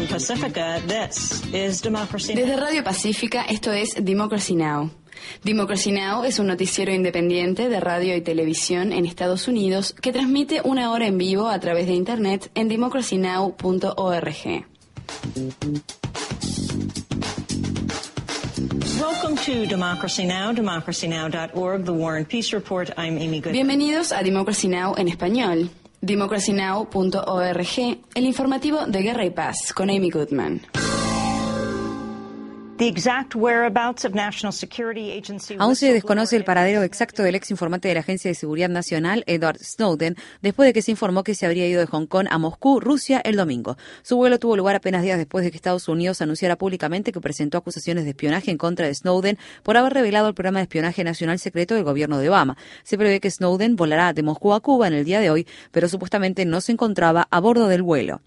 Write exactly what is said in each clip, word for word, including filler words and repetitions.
Pacifica, this is Democracy Now! Desde Radio Pacífica, esto es Democracy Now! Democracy Now! Es un noticiero independiente de radio y televisión en Estados Unidos que transmite una hora en vivo a través de Internet en democracy now punto org. Welcome to Democracy Now!, democracy now dot org, The War and Peace Report. I'm Amy Goodman. Bienvenidos a Democracy Now! En español. democracy now punto org, el informativo de Guerra y Paz, con Amy Goodman. Aún se desconoce el paradero exacto del ex informante de la Agencia de Seguridad Nacional, Edward Snowden, después de que se informó que se habría ido de Hong Kong a Moscú, Rusia, el domingo. Su vuelo tuvo lugar apenas días después de que Estados Unidos anunciara públicamente que presentó acusaciones de espionaje en contra de Snowden por haber revelado el programa de espionaje nacional secreto del gobierno de Obama. Se prevé que Snowden volará de Moscú a Cuba en el día de hoy, pero supuestamente no se encontraba a bordo del vuelo.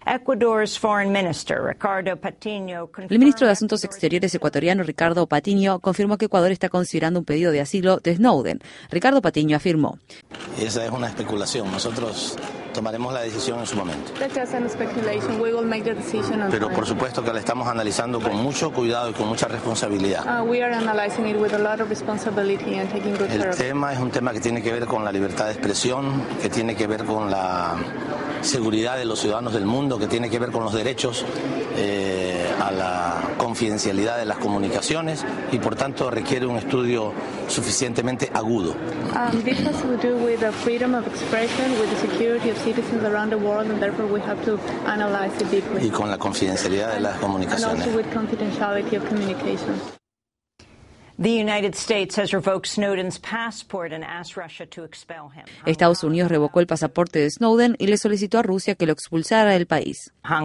El ministro de Asuntos Exteriores ecuatoriano Ricardo Patiño confirmó que Ecuador está considerando un pedido de asilo de Snowden. Ricardo Patiño afirmó: Esa es una especulación. Nosotros tomaremos la decisión en su momento. Pero por supuesto que la estamos analizando con mucho cuidado y con mucha responsabilidad. El tema es un tema que tiene que ver con la libertad de expresión, que tiene que ver con la seguridad de los ciudadanos del mundo, que tiene que ver con los derechos eh, a la confidencialidad de las comunicaciones y por tanto requiere un estudio suficientemente agudo. Um, this has to do with the freedom of expression, with the security of citizens around the world, and therefore we have to analyze it deeply. Y con la confidencialidad de las comunicaciones. And also with confidentiality of communications. Estados Unidos revocó el pasaporte de Snowden y le solicitó a Rusia que lo expulsara del país. Hong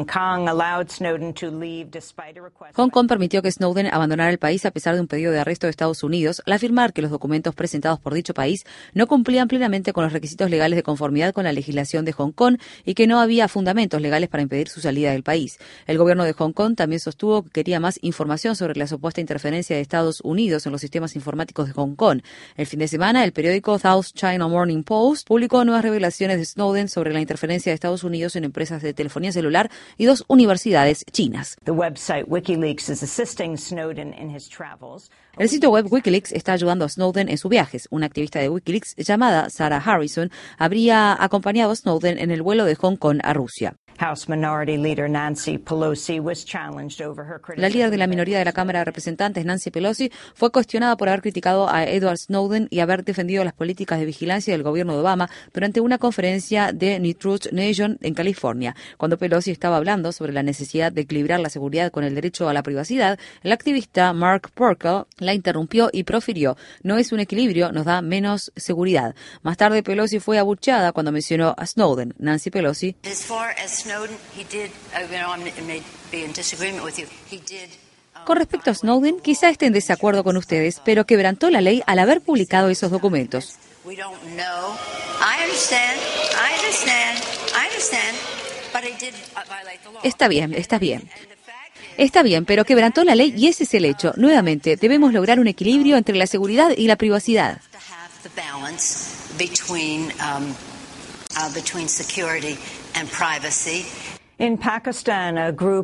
Kong permitió que Snowden abandonara el país a pesar de un pedido de arresto de Estados Unidos al afirmar que los documentos presentados por dicho país no cumplían plenamente con los requisitos legales de conformidad con la legislación de Hong Kong y que no había fundamentos legales para impedir su salida del país. El gobierno de Hong Kong también sostuvo que quería más información sobre la supuesta interferencia de Estados Unidos en los sistemas informáticos de Hong Kong. El fin de semana, el periódico South China Morning Post publicó nuevas revelaciones de Snowden sobre la interferencia de Estados Unidos en empresas de telefonía celular y dos universidades chinas. El sitio web WikiLeaks está ayudando a Snowden en sus viajes. Una activista de WikiLeaks llamada Sarah Harrison habría acompañado a Snowden en el vuelo de Hong Kong a Rusia. La líder de la minoría de la Cámara de Representantes, Nancy Pelosi, fue cuestionada por haber criticado a Edward Snowden y haber defendido las políticas de vigilancia del gobierno de Obama durante una conferencia de New Truth Nation en California. Cuando Pelosi estaba hablando sobre la necesidad de equilibrar la seguridad con el derecho a la privacidad, el activista Mark Perkel la interrumpió y profirió: "No es un equilibrio, nos da menos seguridad". Más tarde, Pelosi fue abucheada cuando mencionó a Snowden. Nancy Pelosi: Con respecto a Snowden, quizá esté en desacuerdo con ustedes, pero quebrantó la ley al haber publicado esos documentos. Está bien, está bien. Está bien, pero quebrantó la ley y ese es el hecho. Nuevamente, debemos lograr un equilibrio entre la seguridad y la privacidad. En Pakistán,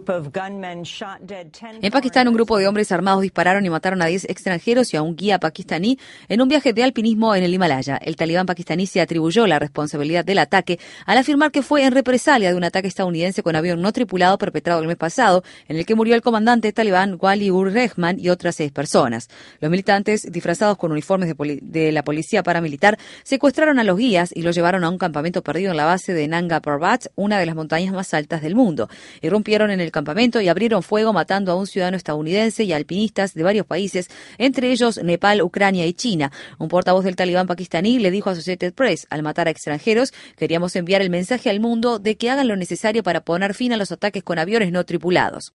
un grupo de hombres armados dispararon y mataron a diez extranjeros y a un guía pakistaní en un viaje de alpinismo en el Himalaya. El talibán pakistaní se atribuyó la responsabilidad del ataque al afirmar que fue en represalia de un ataque estadounidense con avión no tripulado perpetrado el mes pasado, en el que murió el comandante talibán Wali-ur-Rehman y otras seis personas. Los militantes, disfrazados con uniformes de, poli- de la policía paramilitar, secuestraron a los guías y los llevaron a un campamento perdido en la base de Nanga Parbat, una de las montañas más altas del mundo. Irrumpieron en el campamento y abrieron fuego matando a un ciudadano estadounidense y a alpinistas de varios países, entre ellos Nepal, Ucrania y China. Un portavoz del talibán pakistaní le dijo a Associated Press: "Al matar a extranjeros, queríamos enviar el mensaje al mundo de que hagan lo necesario para poner fin a los ataques con aviones no tripulados".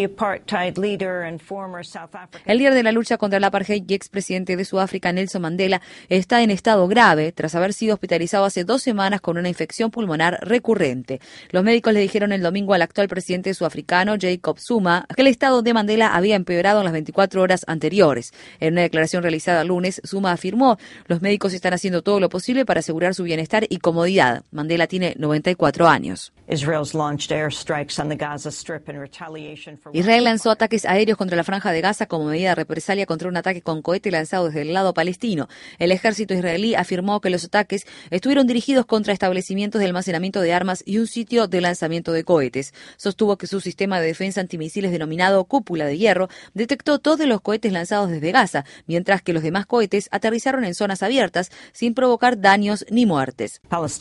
El líder de la lucha contra el apartheid y expresidente de Sudáfrica, Nelson Mandela, está en estado grave tras haber sido hospitalizado hace dos semanas con una infección pulmonar recurrente. Los médicos le dijeron acusaron el domingo al actual presidente sudafricano Jacob Zuma que el estado de Mandela había empeorado en las veinticuatro horas anteriores. En una declaración realizada el lunes, Zuma afirmó: los médicos están haciendo todo lo posible para asegurar su bienestar y comodidad. Mandela tiene noventa y cuatro años. Israel lanzó ataques aéreos contra la Franja de Gaza como medida de represalia contra un ataque con cohete lanzado desde el lado palestino. El ejército israelí afirmó que los ataques estuvieron dirigidos contra establecimientos de almacenamiento de armas y un sitio de lanzamiento de cohetes. Sostuvo que su sistema de defensa antimisiles denominado Cúpula de Hierro detectó todos los cohetes lanzados desde Gaza, mientras que los demás cohetes aterrizaron en zonas abiertas sin provocar daños ni muertes.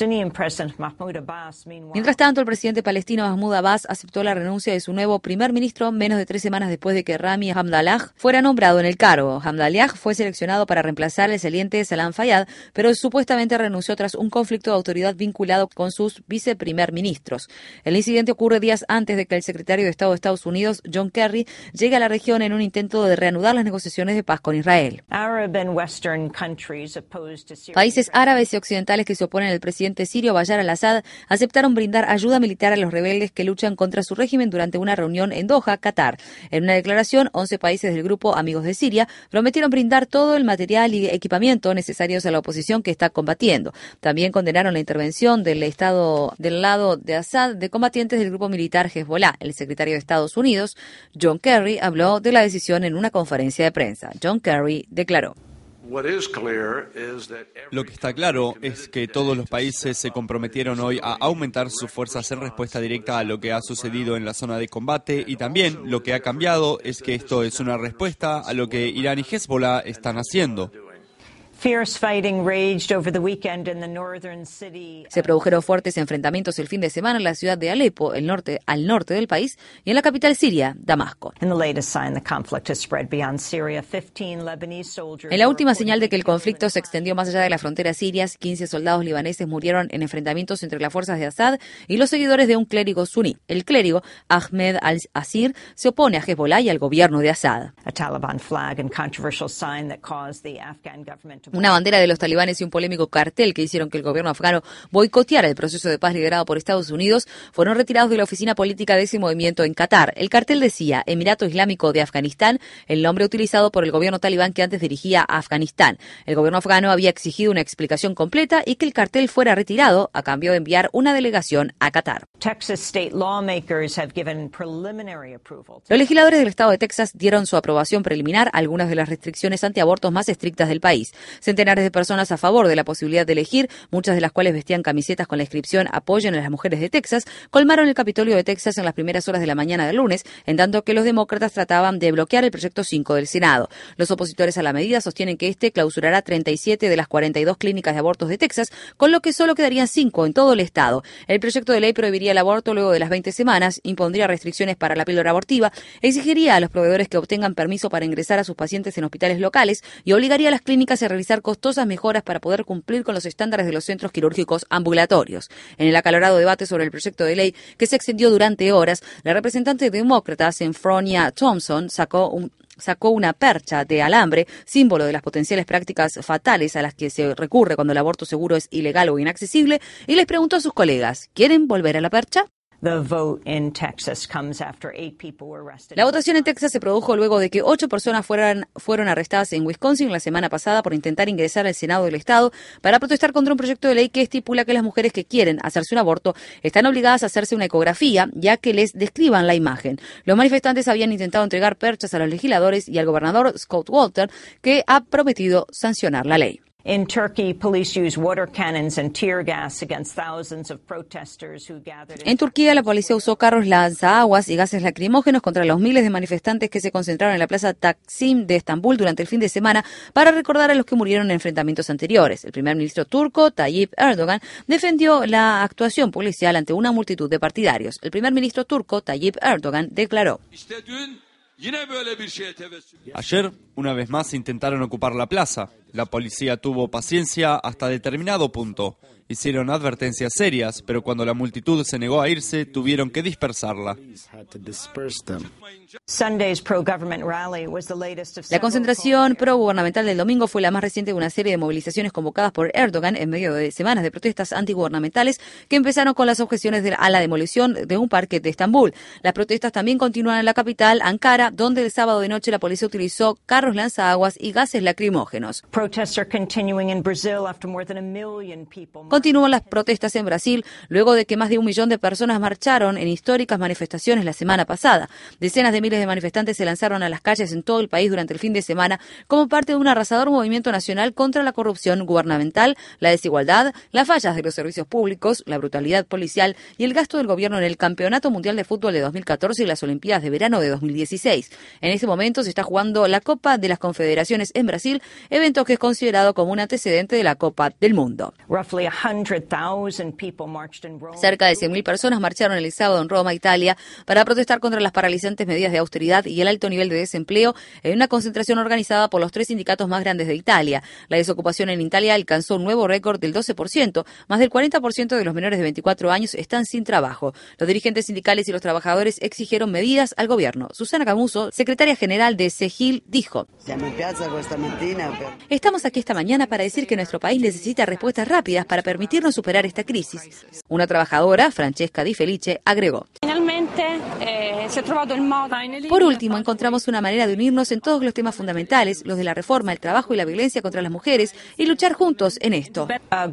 Mientras tanto, el presidente palestino Mahmoud Abbas aceptó la renuncia de su nuevo primer ministro menos de tres semanas después de que Rami Hamdallah fuera nombrado en el cargo. Hamdallah fue seleccionado para reemplazar al saliente Salam Fayyad, pero supuestamente renunció tras un conflicto de autoridad vinculado con sus viceprimer ministros. El incidente ocurre días antes de que el secretario de Estado de Estados Unidos, John Kerry, llegue a la región en un intento de reanudar las negociaciones de paz con Israel. Países árabes y occidentales que se oponen al presidente sirio Bashar al-Assad aceptaron brindar ayuda militar a los rebeldes que luchan contra su régimen durante una reunión en Doha, Qatar. En una declaración, once países del grupo Amigos de Siria prometieron brindar todo el material y equipamiento necesarios a la oposición que está combatiendo. También condenaron la intervención del Estado del lado de Assad de combatientes del grupo militar Hezbollah. El secretario de Estados Unidos, John Kerry, habló de la decisión en una conferencia de prensa. John Kerry declaró: lo que está claro es que todos los países se comprometieron hoy a aumentar sus fuerzas en respuesta directa a lo que ha sucedido en la zona de combate, y también lo que ha cambiado es que esto es una respuesta a lo que Irán y Hezbollah están haciendo. Se produjeron fuertes enfrentamientos el fin de semana en la ciudad de Alepo, el norte, al norte del país, y en la capital siria, Damasco. En la última señal de que el conflicto se extendió más allá de las fronteras sirias, quince soldados libaneses murieron en enfrentamientos entre las fuerzas de Assad y los seguidores de un clérigo suní. El clérigo, Ahmed al-Asir, se opone a Hezbollah y al gobierno de Assad. Una bandera de los talibanes y un polémico cartel que hicieron que el gobierno afgano boicoteara el proceso de paz liderado por Estados Unidos fueron retirados de la oficina política de ese movimiento en Qatar. El cartel decía Emirato Islámico de Afganistán, el nombre utilizado por el gobierno talibán que antes dirigía a Afganistán. El gobierno afgano había exigido una explicación completa y que el cartel fuera retirado a cambio de enviar una delegación a Qatar. Los legisladores del estado de Texas dieron su aprobación preliminar a algunas de las restricciones antiabortos más estrictas del país. Centenares de personas a favor de la posibilidad de elegir, muchas de las cuales vestían camisetas con la inscripción Apoyen a las mujeres de Texas, colmaron el Capitolio de Texas en las primeras horas de la mañana del lunes, en tanto que los demócratas trataban de bloquear el proyecto cinco del Senado. Los opositores a la medida sostienen que este clausurará treinta y siete de las cuarenta y dos clínicas de abortos de Texas, con lo que solo quedarían cinco en todo el estado. El proyecto de ley prohibiría el aborto luego de las veinte semanas, impondría restricciones para la píldora abortiva, exigiría a los proveedores que obtengan permiso para ingresar a sus pacientes en hospitales locales y obligaría a las clínicas a realizar costosas mejoras para poder cumplir con los estándares de los centros quirúrgicos ambulatorios. En el acalorado debate sobre el proyecto de ley, que se extendió durante horas, la representante demócrata Senfronia Thompson sacó un sacó una percha de alambre, símbolo de las potenciales prácticas fatales a las que se recurre cuando el aborto seguro es ilegal o inaccesible, y les preguntó a sus colegas: ¿quieren volver a la percha? La votación en Texas se produjo luego de que ocho personas fueran, fueron arrestadas en Wisconsin la semana pasada por intentar ingresar al Senado del estado para protestar contra un proyecto de ley que estipula que las mujeres que quieren hacerse un aborto están obligadas a hacerse una ecografía, ya que les describan la imagen. Los manifestantes habían intentado entregar perchas a los legisladores y al gobernador Scott Walker, que ha prometido sancionar la ley. In Turkey, police used water cannons and tear gas against thousands of protesters who gathered. En Turquía, la policía usó carros lanzaguas y gases lacrimógenos contra los miles de manifestantes que se concentraron en la plaza Taksim de Estambul durante el fin de semana para recordar a los que murieron en enfrentamientos anteriores. El primer ministro turco, Tayyip Erdogan, defendió la actuación policial ante una multitud de partidarios. El primer ministro turco, Tayyip Erdogan, declaró: Ayer, una vez más, intentaron ocupar la plaza. La policía tuvo paciencia hasta determinado punto. Hicieron advertencias serias, pero cuando la multitud se negó a irse, tuvieron que dispersarla. La concentración pro-gubernamental del domingo fue la más reciente de una serie de movilizaciones convocadas por Erdogan en medio de semanas de protestas antigubernamentales que empezaron con las objeciones a la demolición de un parque de Estambul. Las protestas también continúan en la capital, Ankara, donde el sábado de noche la policía utilizó carros lanzaguas y gases lacrimógenos. Continúan las protestas en Brasil luego de que más de un millón de personas marcharon en históricas manifestaciones la semana pasada. Decenas de miles de manifestantes se lanzaron a las calles en todo el país durante el fin de semana como parte de un arrasador movimiento nacional contra la corrupción gubernamental, la desigualdad, las fallas de los servicios públicos, la brutalidad policial y el gasto del gobierno en el Campeonato Mundial de Fútbol de dos mil catorce y las Olimpiadas de Verano de dos mil dieciséis. En este momento se está jugando la Copa de las Confederaciones en Brasil, evento que es considerado como un antecedente de la Copa del Mundo. Cerca de cien mil personas marcharon el sábado en Roma, Italia, para protestar contra las paralizantes medidas de austeridad y el alto nivel de desempleo en una concentración organizada por los tres sindicatos más grandes de Italia. La desocupación en Italia alcanzó un nuevo récord del doce por ciento. Más del cuarenta por ciento de los menores de veinticuatro años están sin trabajo. Los dirigentes sindicales y los trabajadores exigieron medidas al gobierno. Susana Camuso, secretaria general de SEGIL, dijo: Estamos aquí esta mañana para decir que nuestro país necesita respuestas rápidas para permitirnos superar esta crisis. Una trabajadora, Francesca Di Felice, agregó: Finalmente, eh, se ha trovado el modo. Por último, encontramos una manera de unirnos en todos los temas fundamentales, los de la reforma, el trabajo y la violencia contra las mujeres, y luchar juntos en esto.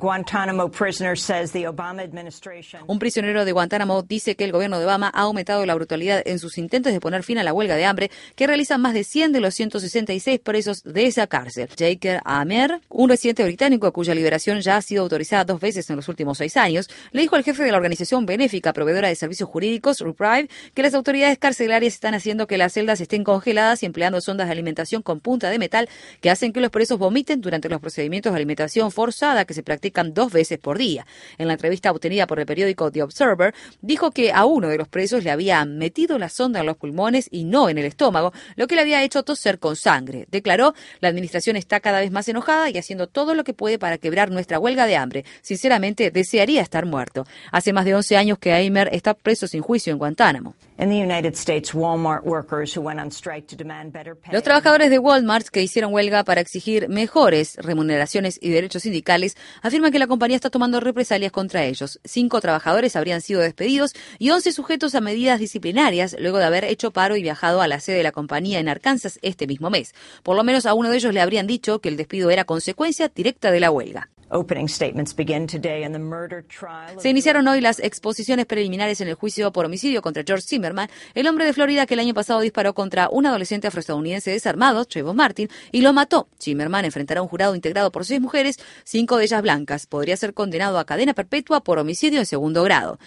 Un prisionero de Guantánamo dice que el gobierno de Obama ha aumentado la brutalidad en sus intentos de poner fin a la huelga de hambre que realizan más de cien de los ciento sesenta y seis presos de esa cárcel. Jake Amer, un residente británico cuya liberación ya ha sido autorizada dos veces en los últimos seis años, le dijo al jefe de la organización benéfica proveedora de servicios jurídicos, Reprieve, que las autoridades carcelarias están haciendo que las celdas estén congeladas y empleando sondas de alimentación con punta de metal que hacen que los presos vomiten durante los procedimientos de alimentación forzada que se practican dos veces por día. En la entrevista obtenida por el periódico The Observer, dijo que a uno de los presos le había metido la sonda en los pulmones y no en el estómago, lo que le había hecho toser con sangre. Declaró: la administración está cada vez más enojada y haciendo todo lo que puede para quebrar nuestra huelga de hambre. Sinceramente, desearía estar muerto. Hace más de once años que Amer está preso sin juicio en Guantánamo. Los trabajadores de Walmart que hicieron huelga para exigir mejores remuneraciones y derechos sindicales afirman que la compañía está tomando represalias contra ellos. Cinco trabajadores habrían sido despedidos y once sujetos a medidas disciplinarias luego de haber hecho paro y viajado a la sede de la compañía en Arkansas este mismo mes. Por lo menos a uno de ellos le habrían dicho que el despido era consecuencia directa de la huelga. Se iniciaron hoy las exposiciones preliminares en el juicio por homicidio contra George Zimmerman, el hombre de Florida que el año pasado disparó contra un adolescente afroestadounidense desarmado, Trayvon Martin, y lo mató. Zimmerman enfrentará un jurado integrado por seis mujeres, cinco de ellas blancas. Podría ser condenado a cadena perpetua por homicidio en segundo grado.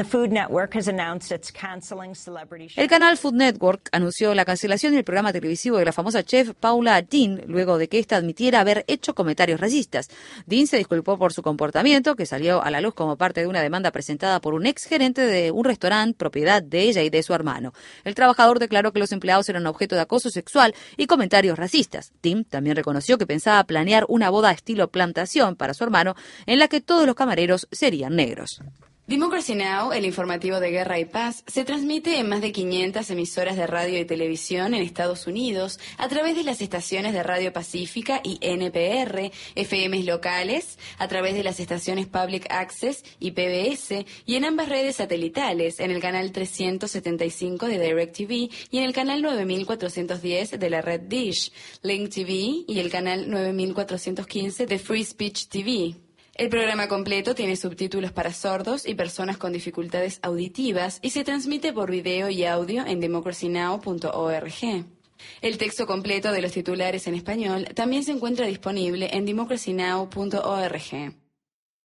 El canal Food Network anunció la cancelación del programa televisivo de la famosa chef Paula Deen luego de que ésta admitiera haber hecho comentarios racistas. Deen se disculpó por su comportamiento, que salió a la luz como parte de una demanda presentada por un ex gerente de un restaurante propiedad de ella y de su hermano. El trabajador declaró que los empleados eran objeto de acoso sexual y comentarios racistas. Tim también reconoció que pensaba planear una boda estilo plantación para su hermano, en la que todos los camareros serían negros. Democracy Now!, el informativo de guerra y paz, se transmite en más de quinientas emisoras de radio y televisión en Estados Unidos a través de las estaciones de Radio Pacífica y N P R, F Ms locales, a través de las estaciones Public Access y P B S, y en ambas redes satelitales, en el canal trescientos setenta y cinco de DirecTV y en el canal nueve mil cuatrocientos diez de la red Dish, Link T V y el canal nueve mil cuatrocientos quince de Free Speech T V. El programa completo tiene subtítulos para sordos y personas con dificultades auditivas y se transmite por video y audio en democracy now punto org. El texto completo de los titulares en español también se encuentra disponible en democracy now punto org.